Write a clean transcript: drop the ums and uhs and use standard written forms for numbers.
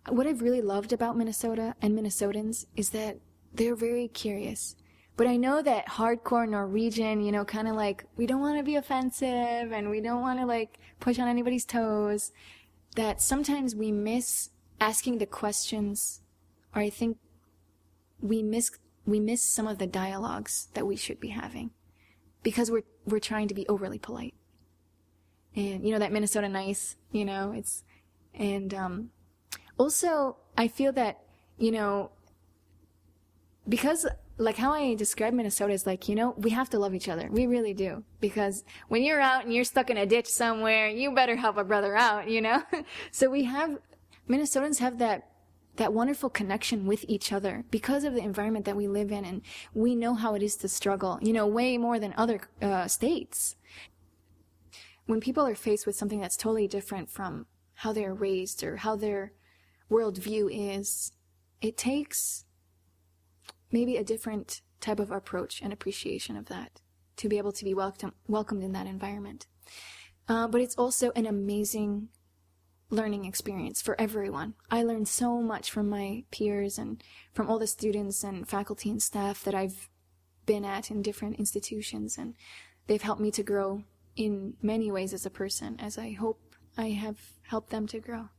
what I've really loved about Minnesota and Minnesotans is that they're very curious. But I know that hardcore Norwegian, you know, kind of like, we don't want to be offensive and we don't want to like push on anybody's toes, that sometimes we miss asking the questions, or I think we miss some of the dialogues that we should be having because we're trying to be overly polite. And, you know, that Minnesota nice, you know, it's, and, also I feel that, you know, because like how I describe Minnesota is like, you know, we have to love each other. We really do. Because when you're out and you're stuck in a ditch somewhere, you better help a brother out, you know? So Minnesotans have that wonderful connection with each other because of the environment that we live in, and we know how it is to struggle, you know, way more than other states. When people are faced with something that's totally different from how they're raised or how their worldview is, it takes maybe a different type of approach and appreciation of that to be able to be welcomed in that environment. But it's also an amazing learning experience for everyone. I learned so much from my peers and from all the students and faculty and staff that I've been at in different institutions, and they've helped me to grow in many ways as a person, as I hope I have helped them to grow.